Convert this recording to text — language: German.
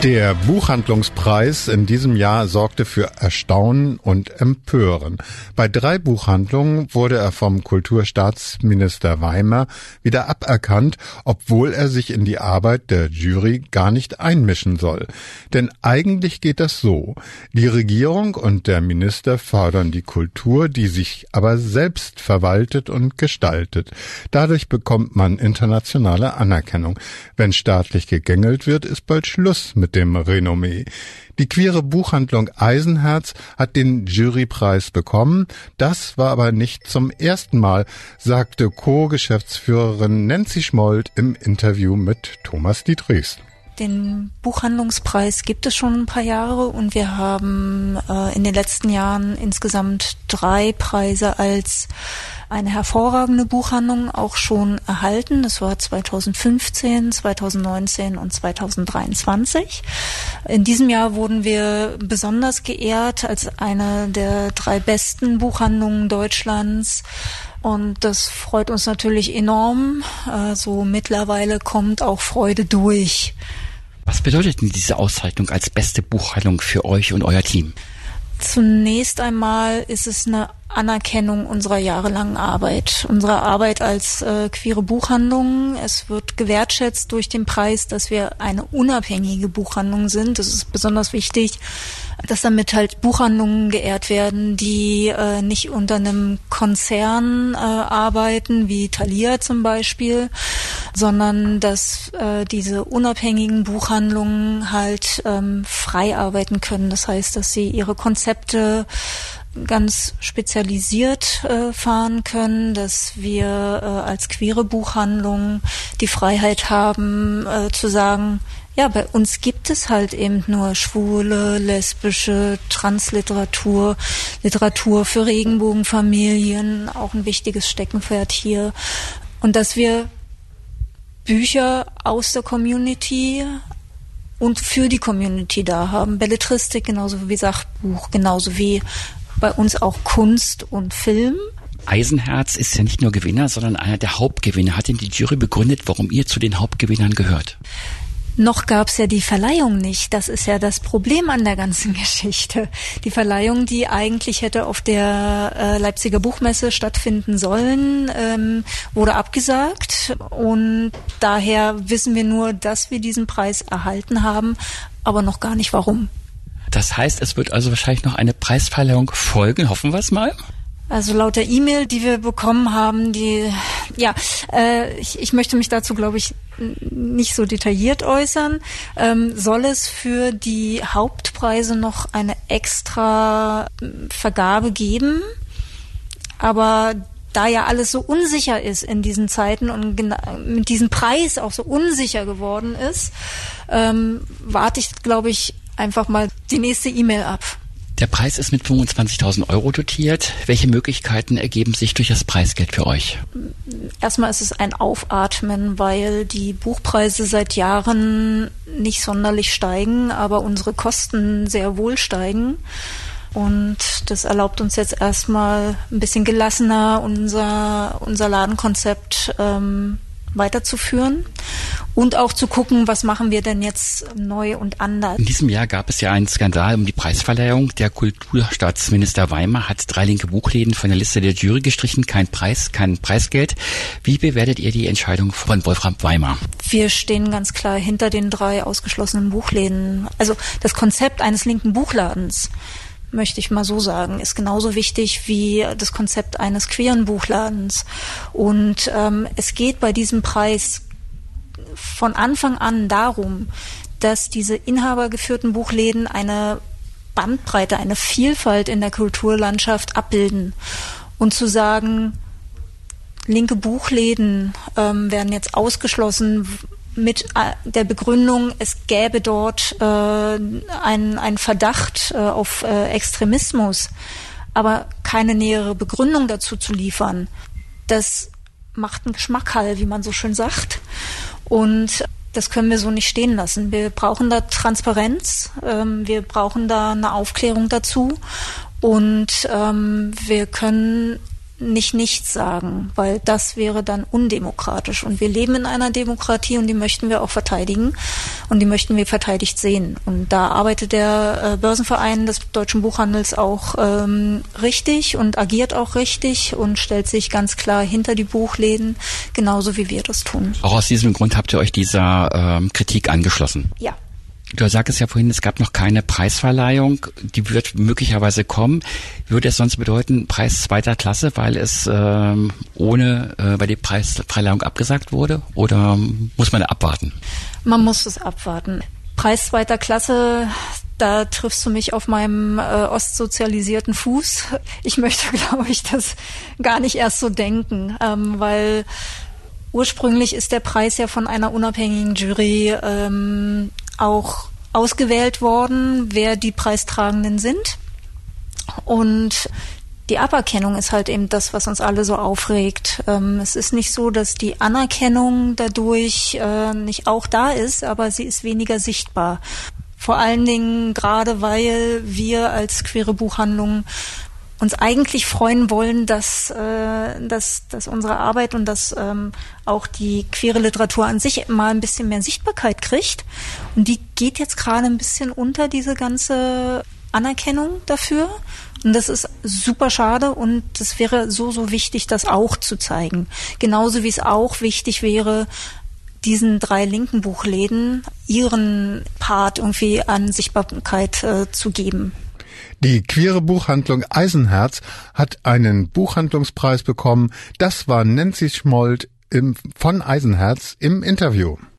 Der Buchhandlungspreis in diesem Jahr sorgte für Erstaunen und Empören. Bei 3 Buchhandlungen wurde er vom Kulturstaatsminister Weimer wieder aberkannt, obwohl er sich in die Arbeit der Jury gar nicht einmischen soll. Denn eigentlich geht das so. Die Regierung und der Minister fördern die Kultur, die sich aber selbst verwaltet und gestaltet. Dadurch bekommt man internationale Anerkennung. Wenn staatlich gegängelt wird, ist bald Schluss mit dem Renommee. Die queere Buchhandlung Eisenherz hat den Jurypreis bekommen. Das war aber nicht zum ersten Mal, sagte Co-Geschäftsführerin Nancy Schmold im Interview mit Thomas Dietrichs. Den Buchhandlungspreis gibt es schon ein paar Jahre und wir haben in den letzten Jahren insgesamt 3 Preise als eine hervorragende Buchhandlung auch schon erhalten. Das war 2015, 2019 und 2023. In diesem Jahr wurden wir besonders geehrt als eine der 3 besten Buchhandlungen Deutschlands. Und das freut uns natürlich enorm. Also mittlerweile kommt auch Freude durch. Was bedeutet denn diese Auszeichnung als beste Buchhandlung für euch und euer Team? Zunächst einmal ist es eine Anerkennung unserer jahrelangen Arbeit, unserer Arbeit als queere Buchhandlung. Es wird gewertschätzt durch den Preis, dass wir eine unabhängige Buchhandlung sind. Das ist besonders wichtig, dass damit halt Buchhandlungen geehrt werden, die nicht unter einem Konzern arbeiten, wie Thalia zum Beispiel, sondern dass diese unabhängigen Buchhandlungen halt frei arbeiten können. Das heißt, dass sie ihre Konzepte ganz spezialisiert fahren können, dass wir als queere Buchhandlung die Freiheit haben zu sagen, ja, bei uns gibt es halt eben nur schwule, lesbische, Transliteratur, Literatur für Regenbogenfamilien, auch ein wichtiges Steckenpferd hier. Und dass wir Bücher aus der Community und für die Community da haben. Belletristik genauso wie Sachbuch, genauso wie bei uns auch Kunst und Film. Eisenherz ist ja nicht nur Gewinner, sondern einer der Hauptgewinner. Hat denn die Jury begründet, warum ihr zu den Hauptgewinnern gehört? Noch gab's ja die Verleihung nicht. Das ist ja das Problem an der ganzen Geschichte. Die Verleihung, die eigentlich hätte auf der Leipziger Buchmesse stattfinden sollen, wurde abgesagt. Und daher wissen wir nur, dass wir diesen Preis erhalten haben, aber noch gar nicht warum. Das heißt, es wird also wahrscheinlich noch eine Preisverleihung folgen. Hoffen wir es mal. Also laut der E-Mail, die wir bekommen haben, ich möchte mich dazu, glaube ich, nicht so detailliert äußern, soll es für die Hauptpreise noch eine extra Vergabe geben. Aber da ja alles so unsicher ist in diesen Zeiten und mit diesem Preis auch so unsicher geworden ist, warte ich, glaube ich, einfach mal die nächste E-Mail ab. Der Preis ist mit 25.000 € dotiert. Welche Möglichkeiten ergeben sich durch das Preisgeld für euch? Erstmal ist es ein Aufatmen, weil die Buchpreise seit Jahren nicht sonderlich steigen, aber unsere Kosten sehr wohl steigen. Und das erlaubt uns jetzt erstmal ein bisschen gelassener unser Ladenkonzept weiterzuführen und auch zu gucken, was machen wir denn jetzt neu und anders. In diesem Jahr gab es ja einen Skandal um die Preisverleihung. Der Kulturstaatsminister Weimer hat 3 linke Buchläden von der Liste der Jury gestrichen. Kein Preis, kein Preisgeld. Wie bewertet ihr die Entscheidung von Wolfram Weimer? Wir stehen ganz klar hinter den 3 ausgeschlossenen Buchläden. Also das Konzept eines linken Buchladens, möchte ich mal so sagen, ist genauso wichtig wie das Konzept eines queeren Buchladens. Und es geht bei diesem Preis von Anfang an darum, dass diese inhabergeführten Buchläden eine Bandbreite, eine Vielfalt in der Kulturlandschaft abbilden. Und zu sagen, linke Buchläden werden jetzt ausgeschlossen mit der Begründung, es gäbe dort einen Verdacht auf Extremismus, aber keine nähere Begründung dazu zu liefern, das macht einen Geschmackhall, wie man so schön sagt. Und das können wir so nicht stehen lassen. Wir brauchen da Transparenz, wir brauchen da eine Aufklärung dazu und wir können nicht nichts sagen, weil das wäre dann undemokratisch. Und wir leben in einer Demokratie und die möchten wir auch verteidigen und die möchten wir verteidigt sehen. Und da arbeitet der Börsenverein des deutschen Buchhandels auch richtig und agiert auch richtig und stellt sich ganz klar hinter die Buchläden, genauso wie wir das tun. Auch aus diesem Grund habt ihr euch dieser Kritik angeschlossen? Ja. Du sagtest ja vorhin, es gab noch keine Preisverleihung, die wird möglicherweise kommen. Würde es sonst bedeuten, Preis zweiter Klasse, weil es weil die Preisverleihung abgesagt wurde? Oder muss man da abwarten? Man muss es abwarten. Preis zweiter Klasse, da triffst du mich auf meinem ostsozialisierten Fuß. Ich möchte, glaube ich, das gar nicht erst so denken, weil ursprünglich ist der Preis ja von einer unabhängigen Jury auch ausgewählt worden, wer die Preistragenden sind. Und die Aberkennung ist halt eben das, was uns alle so aufregt. Es ist nicht so, dass die Anerkennung dadurch nicht auch da ist, aber sie ist weniger sichtbar. Vor allen Dingen gerade, weil wir als queere Buchhandlung uns eigentlich freuen wollen, dass unsere Arbeit und dass auch die queere Literatur an sich mal ein bisschen mehr Sichtbarkeit kriegt. Und die geht jetzt gerade ein bisschen unter, diese ganze Anerkennung dafür. Und das ist super schade und es wäre so wichtig, das auch zu zeigen. Genauso wie es auch wichtig wäre, diesen 3 linken Buchläden ihren Part irgendwie an Sichtbarkeit zu geben. Die queere Buchhandlung Eisenherz hat einen Buchhandlungspreis bekommen. Das war Nancy Schmold von Eisenherz im Interview.